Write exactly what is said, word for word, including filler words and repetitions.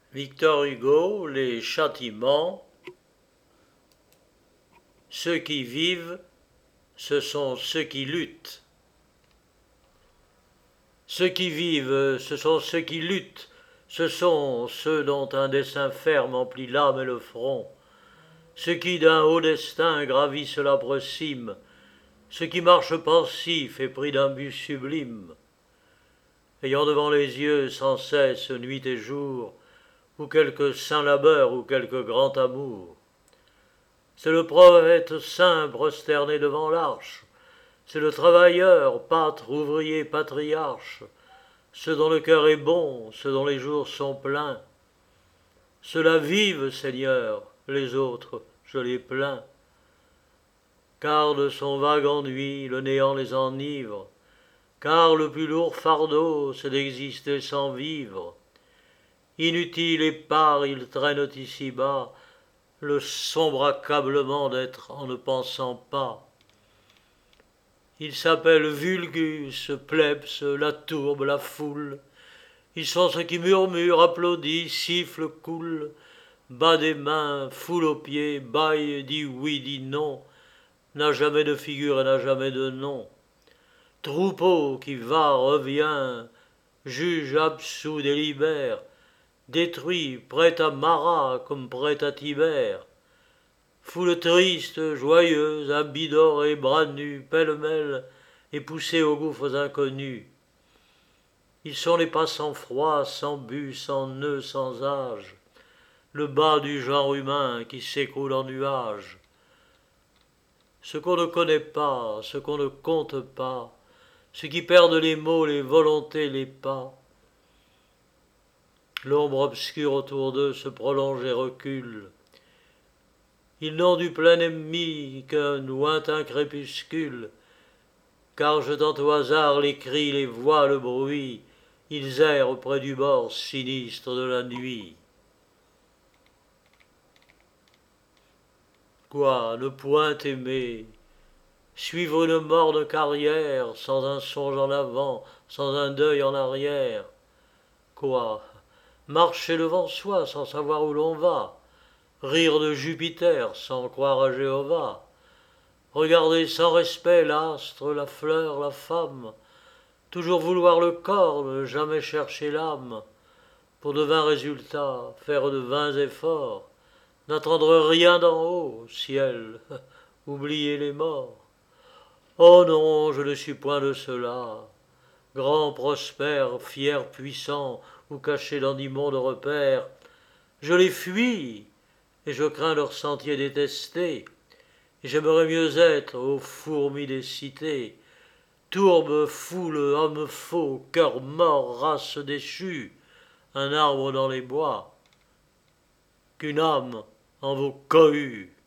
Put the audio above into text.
Victor Hugo, Les châtiments. Ceux qui vivent, ce sont ceux qui luttent. Ceux qui vivent, ce sont ceux qui luttent, ce sont ceux dont un dessein ferme emplit l'âme et le front, ceux qui d'un haut destin gravissent l'âpre cime, ceux qui marchent pensifs et pris d'un but sublime, ayant devant les yeux sans cesse nuit et jour, ou quelque saint labeur ou quelque grand amour. C'est le prophète saint prosterné devant l'arche, c'est le travailleur, pâtre, ouvrier, patriarche, ceux dont le cœur est bon, ceux dont les jours sont pleins. Ceux-là vivent, Seigneur, les autres, je les plains. Car de son vague ennui, le néant les enivre, car le plus lourd fardeau, c'est d'exister sans vivre. Inutile et part, ils traînent ici-bas le sombre accablement d'être en ne pensant pas. Ils s'appellent vulgus, plebs, la tourbe, la foule. Ils sont ceux qui murmurent, applaudissent, sifflent, coulent, bas des mains, foule aux pieds, baille, dit oui, dit non, n'a jamais de figure et n'a jamais de nom. Troupeau qui va, revient, juge, absout, délibère, détruit, prêt à Marat comme prêt à Tibère. Foule triste, joyeuse, habits d'or et bras nus, pêle-mêle, et poussés aux gouffres inconnus. Ils sont les pas sans froid, sans but, sans nœud, sans âge, le bas du genre humain qui s'écroule en nuages. Ce qu'on ne connaît pas, ce qu'on ne compte pas, ceux qui perdent les mots, les volontés, les pas. L'ombre obscure autour d'eux se prolonge et recule. Ils n'ont du plein ennemi qu'un lointain crépuscule, car jetant au hasard les cris, les voix, le bruit, ils errent près du bord sinistre de la nuit. Quoi, ne point aimer, suivre une morne carrière, sans un songe en avant, sans un deuil en arrière? Quoi, marcher devant soi sans savoir où l'on va, rire de Jupiter sans croire à Jéhovah, regarder sans respect l'astre, la fleur, la femme, toujours vouloir le corps, ne jamais chercher l'âme, pour de vains résultats, faire de vains efforts, n'attendre rien d'en haut, ciel, oublier les morts. Oh non, je ne suis point de cela, grand, prospère, fier, puissant, ou caché dans d'immondes repères, je les fuis, et je crains leurs sentiers détestés, et j'aimerais mieux être aux fourmis des cités, tourbe, foule, homme faux, cœur mort, race déchue, un arbre dans les bois, qu'une âme en vos cohues.